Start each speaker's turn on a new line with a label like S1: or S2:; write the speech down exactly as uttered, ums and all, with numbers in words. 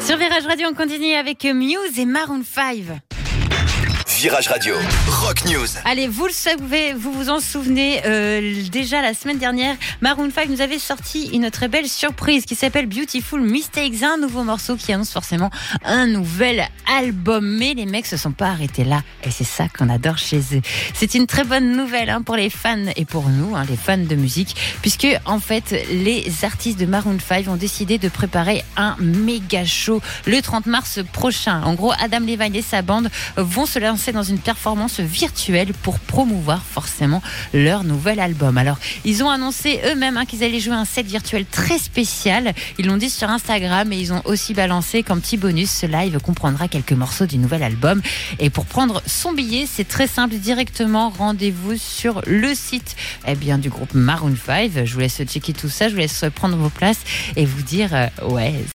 S1: Sur Virage Radio, on continue avec Muse et Maroon cinq.
S2: Virage Radio, Rock News.
S1: Allez, vous le savez, vous vous en souvenez, euh, déjà la semaine dernière, Maroon cinq nous avait sorti une très belle surprise qui s'appelle Beautiful Mistakes, un nouveau morceau qui annonce forcément un nouvel album. Mais les mecs se sont pas arrêtés là, et c'est ça qu'on adore chez eux. C'est une très bonne nouvelle hein, pour les fans et pour nous, hein, les fans de musique, puisque en fait, les artistes de Maroon cinq ont décidé de préparer un méga show le trente mars prochain. En gros, Adam Levine et sa bande vont se lancer dans une performance virtuelle pour promouvoir forcément leur nouvel album. Alors, ils ont annoncé eux-mêmes hein, qu'ils allaient jouer un set virtuel très spécial. Ils l'ont dit sur Instagram et ils ont aussi balancé qu'en petit bonus, ce live comprendra quelques morceaux du nouvel album. Et pour prendre son billet, c'est très simple, directement rendez-vous sur le site eh bien, du groupe Maroon cinq. Je vous laisse checker tout ça, je vous laisse prendre vos places et vous dire euh, ouais.